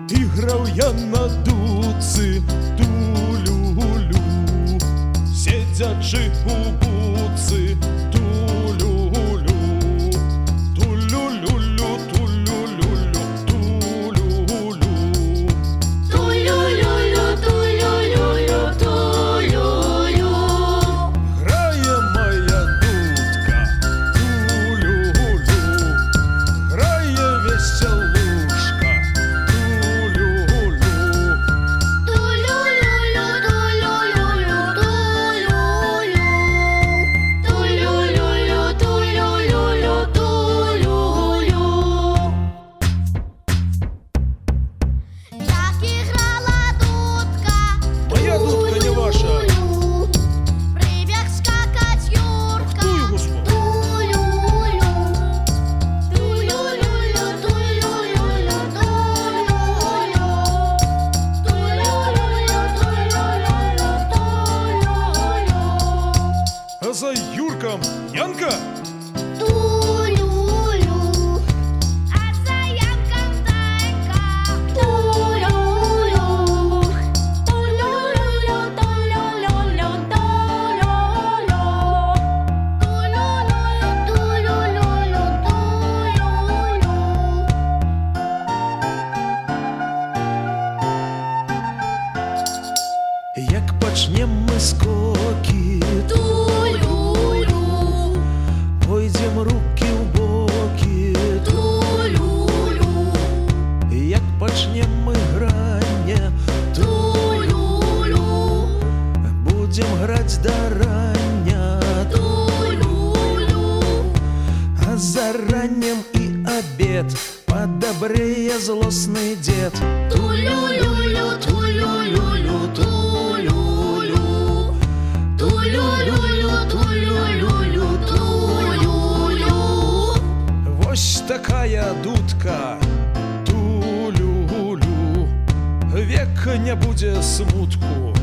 Іграв я на дудці тулю-лю, сидячи у будці тулю-лю, тулю-лю-лю, тулю-лю-лю, тулю-лю. Тулю-лю-лю, тулю-лю-лю, тулю-лю. Грає моя дудка тулю-лю, грає веселушка тулю-лю. Тулю-лю-лю, тулю-лю-лю, тулю-лю. Тулю-лю-лю, тулю-лю-лю, тулю-лю. Як іграла дудка, Моя дудка не ваша. тулю-лю. Прибіг скакать Юрка, Хто його звав? тулю-лю. Тулю-лю-лю, тулю-лю-лю, тулю-лю. Тулю-лю-лю, тулю-лю-лю, тулю-лю. А за Юрком Янка? Тулю-лю. А за Янком Танька. Тулю-лю. Тулю-лю-лю, тулю-лю-лю, тулю-лю. Тулю-лю-лю, тулю-лю-лю, тулю-лю. Як почнем ми скоки, Тулю-лю. пойдем руки в боки. Тулю-лю. Як почнем ми грання, Тулю-лю. будем грать до рання. Тулю-лю. А за раннем и обед подобрее злостный дед. Тулю-лю-лю, тулю-лю-лю, тулю-лю. Тулю-лю-лю, тулю-лю-лю, тулю-лю. Вось такая дудка тулю-лю, век не буде смутку.